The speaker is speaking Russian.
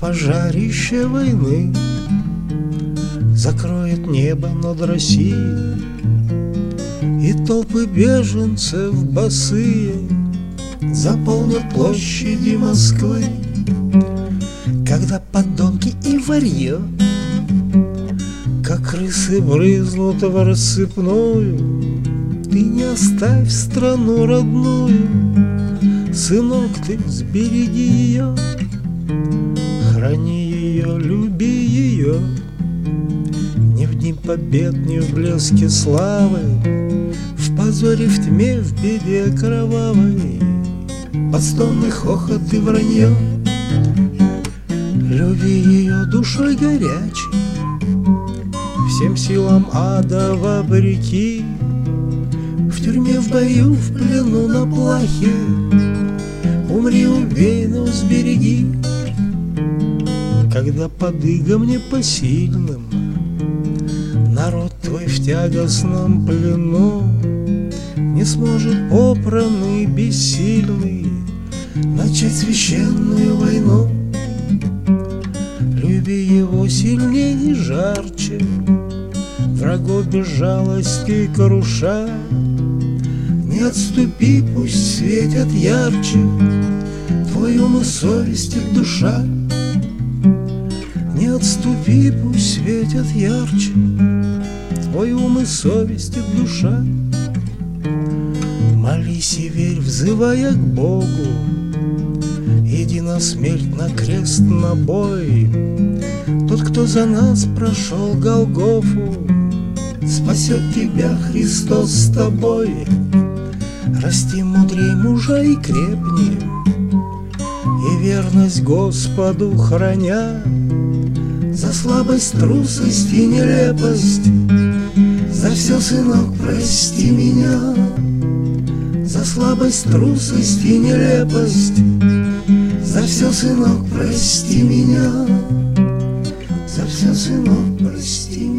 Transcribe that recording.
Пожарище войны закроет небо над Россией, и толпы беженцев босые заполнят площади Москвы. Когда подонки и варьё, как крысы, брызнут в рассыпную, ты не оставь страну родную, сынок, ты сбереги ее, храни ее, люби ее. Ни в дни побед, ни в блеске славы, в позоре, в тьме, в беде кровавой, под стоны, хохот и вранье. Люби ее душой горячей, всем силам ада вопреки, в тюрьме, в бою, в плену, на плахе, умри, убей, но сбереги. Когда под игом непосильным народ твой в тягостном плену не сможет попранный, бессильный начать священную войну. Люби его сильнее и жарче, врагов без жалости круша. Не отступи, пусть светят ярче твой ум и совесть и душа. Не отступи, пусть светят ярче твой ум и совесть и душа. Молись и верь, взывая к Богу, иди на смерть, на крест, на бой. Тот, кто за нас прошел Голгофу, спасет тебя Христос с тобой. Расти мудрей мужа и крепни, и верность Господу храня. За слабость, трусость и нелепость, за все, сынок, прости меня. За слабость, трусость и нелепость, за все, сынок, прости меня. За все, сынок, прости меня.